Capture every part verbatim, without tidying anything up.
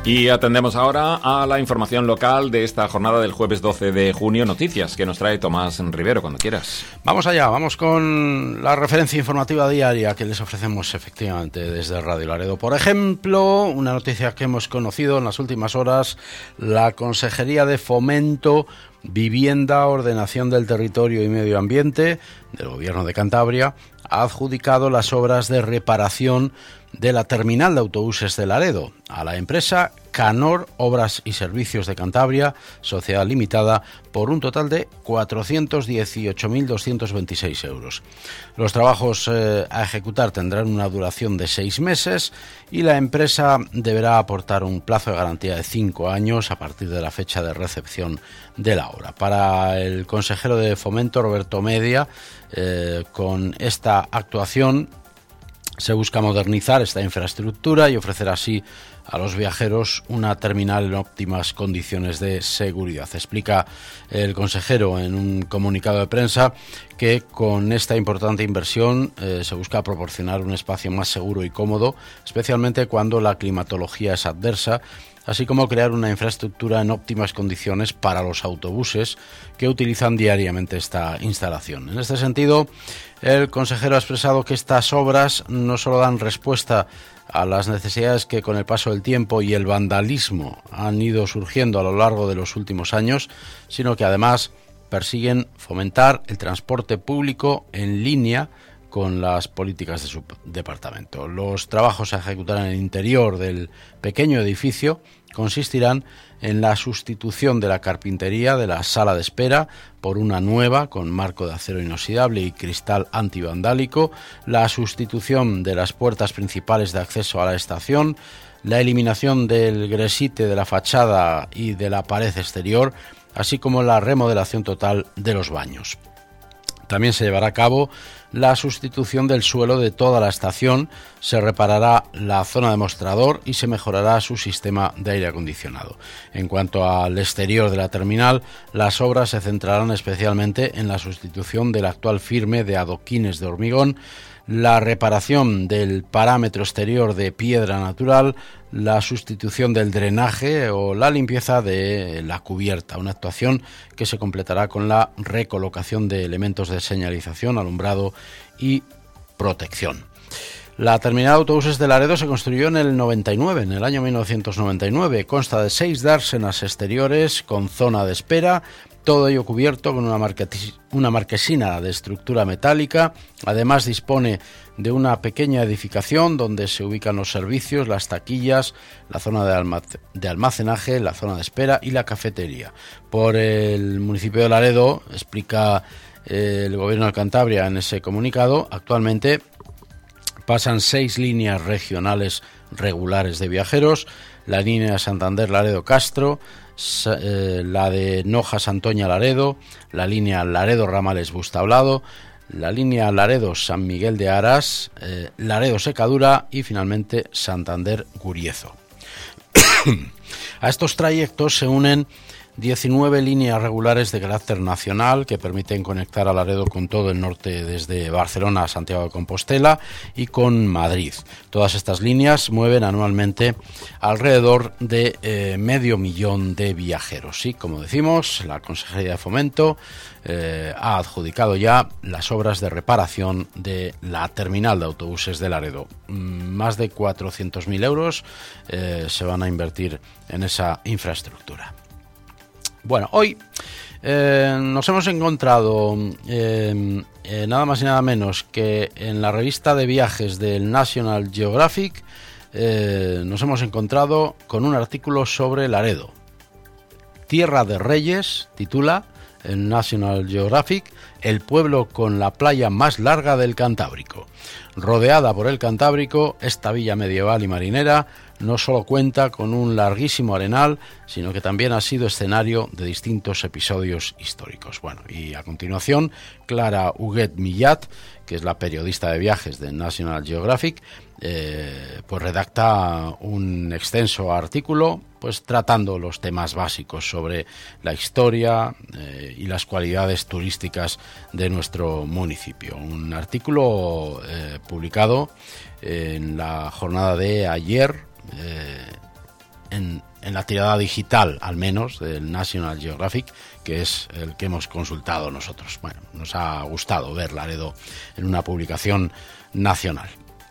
Y atendemos ahora a la información local de esta jornada del jueves doce de junio. Noticias que nos trae Tomás Rivero, cuando quieras. Vamos allá, vamos con la referencia informativa diaria que les ofrecemos efectivamente desde Radio Laredo. Por ejemplo, una noticia que hemos conocido en las últimas horas: la Consejería de Fomento, Vivienda, Ordenación del Territorio y Medio Ambiente del Gobierno de Cantabria ha adjudicado las obras de reparación de la terminal de autobuses de Laredo a la empresa Canor Obras y Servicios de Cantabria, Sociedad Limitada, por un total de cuatrocientos dieciocho mil doscientos veintiséis euros. Los trabajos eh, a ejecutar tendrán una duración de seis meses y la empresa deberá aportar un plazo de garantía de cinco años a partir de la fecha de recepción de la obra. Para el consejero de Fomento, Roberto Media, eh, con esta actuación se busca modernizar esta infraestructura y ofrecer así a los viajeros una terminal en óptimas condiciones de seguridad. Explica el consejero en un comunicado de prensa que con esta importante inversión eh, se busca proporcionar un espacio más seguro y cómodo, especialmente cuando la climatología es adversa, así como crear una infraestructura en óptimas condiciones para los autobuses que utilizan diariamente esta instalación. En este sentido, el consejero ha expresado que estas obras no solo dan respuesta a las necesidades que con el paso del tiempo y el vandalismo han ido surgiendo a lo largo de los últimos años, sino que además persiguen fomentar el transporte público en línea con las políticas de su departamento. Los trabajos a ejecutar en el interior del pequeño edificio consistirán en la sustitución de la carpintería de la sala de espera por una nueva con marco de acero inoxidable y cristal antivandálico, la sustitución de las puertas principales de acceso a la estación, la eliminación del gresite de la fachada y de la pared exterior, así como la remodelación total de los baños. También se llevará a cabo la sustitución del suelo de toda la estación, se reparará la zona de mostrador y se mejorará su sistema de aire acondicionado. En cuanto al exterior de la terminal, las obras se centrarán especialmente en la sustitución del actual firme de adoquines de hormigón, la reparación del parámetro exterior de piedra natural, la sustitución del drenaje o la limpieza de la cubierta, una actuación que se completará con la recolocación de elementos de señalización, alumbrado y protección. La terminal de autobuses de Laredo se construyó en el noventa y nueve, en el año mil novecientos noventa y nueve. Consta de seis dársenas exteriores con zona de espera, todo ello cubierto con una, marquesi- una marquesina de estructura metálica. Además dispone de una pequeña edificación donde se ubican los servicios, las taquillas, la zona de, almac- de almacenaje, la zona de espera y la cafetería. Por el municipio de Laredo, explica eh, el Gobierno de Cantabria en ese comunicado, actualmente pasan seis líneas regionales regulares de viajeros: la línea Santander-Laredo-Castro, eh, la de Noja-Santoña-Laredo, la línea Laredo-Ramales-Bustablado, la línea Laredo-San Miguel de Aras, eh, Laredo-Secadura y finalmente Santander-Guriezo. A estos trayectos se unen diecinueve líneas regulares de carácter nacional que permiten conectar a Laredo con todo el norte, desde Barcelona a Santiago de Compostela y con Madrid. Todas estas líneas mueven anualmente alrededor de eh, medio millón de viajeros. Y como decimos, la Consejería de Fomento eh, ha adjudicado ya las obras de reparación de la terminal de autobuses de Laredo. Más de cuatrocientos mil euros eh, se van a invertir en esa infraestructura. Bueno, hoy eh, nos hemos encontrado eh, eh, nada más y nada menos que en la revista de viajes del National Geographic, eh, nos hemos encontrado con un artículo sobre Laredo. Tierra de Reyes, titula en National Geographic, el pueblo con la playa más larga del Cantábrico. Rodeada por el Cantábrico, esta villa medieval y marinera no solo cuenta con un larguísimo arenal, sino que también ha sido escenario de distintos episodios históricos. Bueno, y a continuación, Clara Huguet Millat, que es la periodista de viajes de National Geographic, eh, pues redacta un extenso artículo, pues tratando los temas básicos sobre la historia eh, y las cualidades turísticas de nuestro municipio. Un artículo eh, publicado en la jornada de ayer, eh, en, en la tirada digital, al menos, del National Geographic, que es el que hemos consultado nosotros. Bueno, nos ha gustado ver Laredo en una publicación nacional.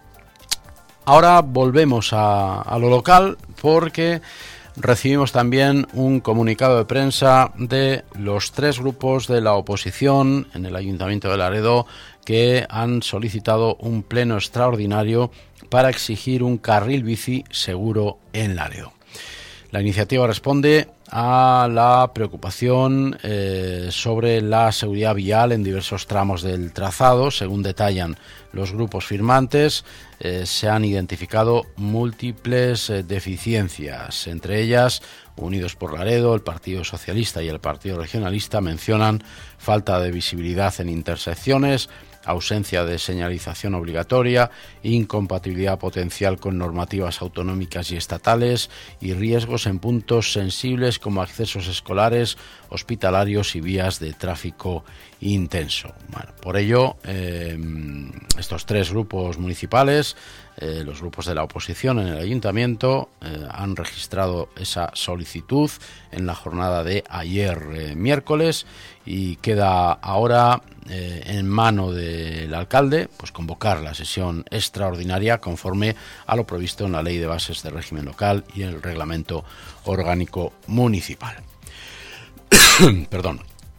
Ahora volvemos a, a lo local, porque recibimos también un comunicado de prensa de los tres grupos de la oposición en el Ayuntamiento de Laredo que han solicitado un pleno extraordinario para exigir un carril bici seguro en Laredo. La iniciativa responde a la preocupación eh, sobre la seguridad vial en diversos tramos del trazado. Según detallan los grupos firmantes, eh, se han identificado múltiples eh, deficiencias. Entre ellas, Unidos por Laredo, el Partido Socialista y el Partido Regionalista mencionan falta de visibilidad en intersecciones, ausencia de señalización obligatoria, incompatibilidad potencial con normativas autonómicas y estatales y riesgos en puntos sensibles como accesos escolares, hospitalarios y vías de tráfico intenso. Bueno, por ello, eh, estos tres grupos municipales, eh, los grupos de la oposición en el ayuntamiento, eh, han registrado esa solicitud en la jornada de ayer eh, miércoles, y queda ahora eh, en mano del alcalde pues convocar la sesión extraordinaria conforme a lo previsto en la Ley de Bases de Régimen Local y el Reglamento Orgánico Municipal. Perdón.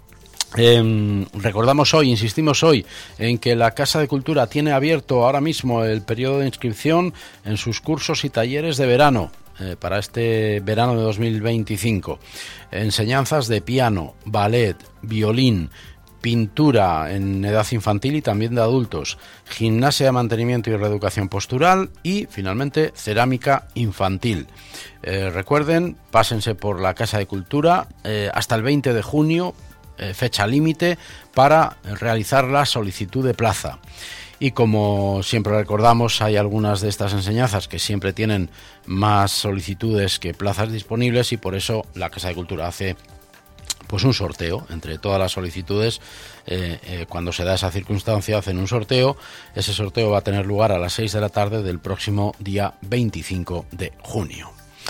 Eh, recordamos hoy, insistimos hoy, en que la Casa de Cultura tiene abierto ahora mismo el periodo de inscripción en sus cursos y talleres de verano. Eh, para este verano de dos mil veinticinco. Enseñanzas de piano, ballet, violín, pintura en edad infantil y también de adultos, gimnasia de mantenimiento y reeducación postural y, finalmente, cerámica infantil. Eh, recuerden, pásense por la Casa de Cultura eh, hasta el veinte de junio, eh, fecha límite para realizar la solicitud de plaza. Y como siempre recordamos, hay algunas de estas enseñanzas que siempre tienen más solicitudes que plazas disponibles, y por eso la Casa de Cultura hace pues un sorteo entre todas las solicitudes. Eh, eh, cuando se da esa circunstancia, hacen un sorteo. Ese sorteo va a tener lugar a las seis de la tarde del próximo día veinticinco de junio.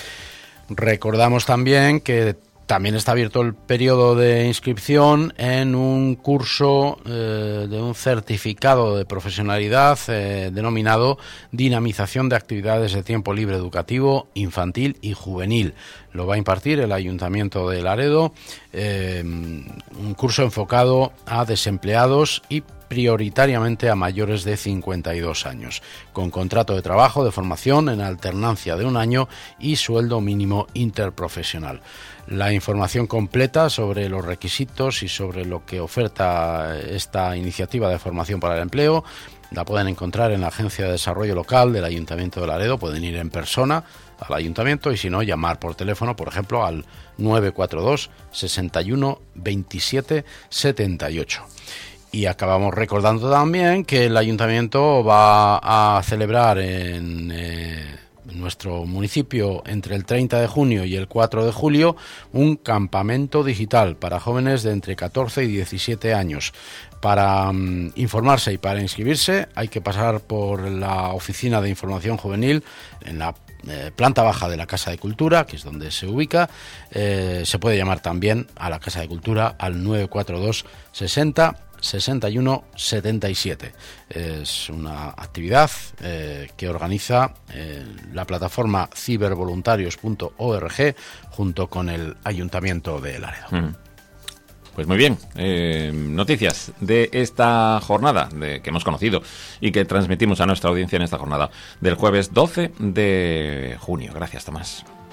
Recordamos también que también está abierto el periodo de inscripción en un curso eh, de un certificado de profesionalidad eh, denominado Dinamización de Actividades de Tiempo Libre Educativo, Infantil y Juvenil. Lo va a impartir el Ayuntamiento de Laredo, eh, un curso enfocado a desempleados y prioritariamente a mayores de cincuenta y dos años, con contrato de trabajo de formación en alternancia de un año y sueldo mínimo interprofesional. La información completa sobre los requisitos y sobre lo que oferta esta iniciativa de formación para el empleo la pueden encontrar en la Agencia de Desarrollo Local del Ayuntamiento de Laredo. Pueden ir en persona al ayuntamiento y, si no, llamar por teléfono, por ejemplo, al nueve cuatro dos, sesenta y uno, veintisiete, setenta y ocho. Y acabamos recordando también que el ayuntamiento va a celebrar en eh, nuestro municipio entre el treinta de junio y el cuatro de julio un campamento digital para jóvenes de entre catorce y diecisiete años. Para um, informarse y para inscribirse hay que pasar por la Oficina de Información Juvenil en la eh, planta baja de la Casa de Cultura, que es donde se ubica. Eh, se puede llamar también a la Casa de Cultura al nueve cuatro dos, sesenta, sesenta y uno, setenta y siete. Es una actividad eh, que organiza eh, la plataforma cibervoluntarios punto org junto con el Ayuntamiento de Laredo. Mm. Pues muy bien, eh, noticias de esta jornada de, que hemos conocido y que transmitimos a nuestra audiencia en esta jornada del jueves doce de junio. Gracias, Tomás.